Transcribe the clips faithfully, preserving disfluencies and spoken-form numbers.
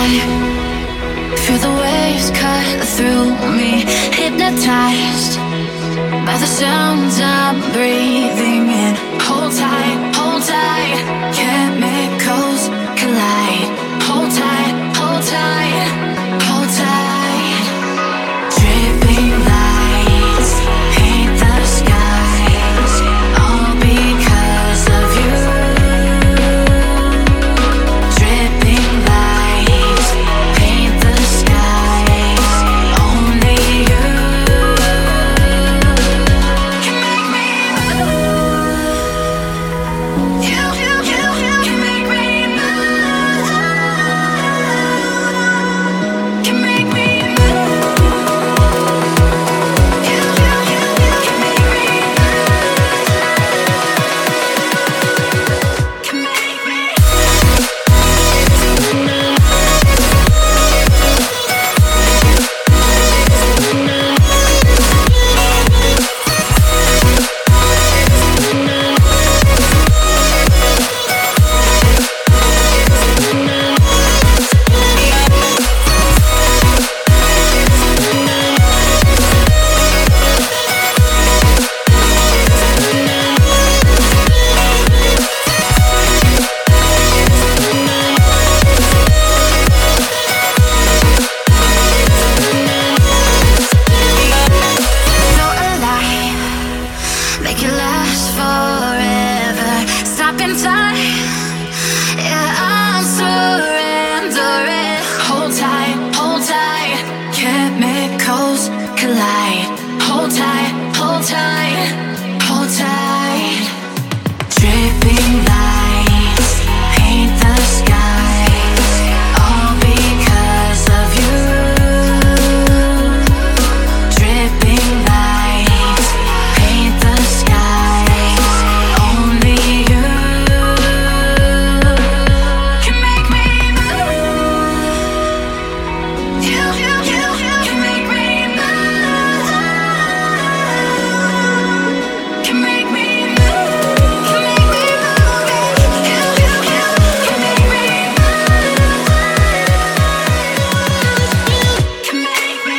high, feel the waves cut through me, hypnotized by the sounds I'm breathing in. Hold tight, hold tight, chemicals collide. Hold tight, hold tight, hold tight. Dripping lights paint the skies, all because of you. Dripping lights paint the skies, only you can make me move. You, you, you, you can make me move. Can make me move. You, you, you, you can make me move. Can make me. Feel alive, make it last forever. Stop in time, yeah, I'm surrendering. Hold tight, hold tight, chemicals collide. Hold tight, hold tight, hold tight. Dripping lights paint the skies, all because of you. Dripping lights paint the skies, only you can make me move. You, you, you, you can make me move. Can make me move. Can make me move. You, you, you can make me move. Can make me.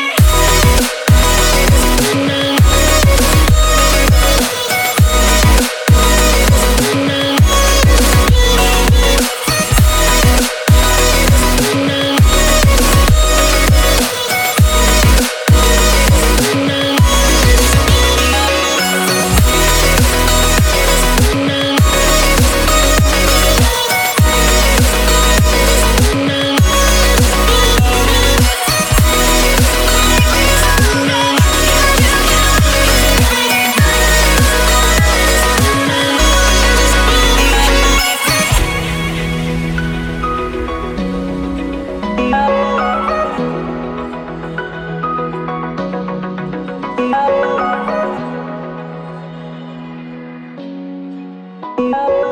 Oh,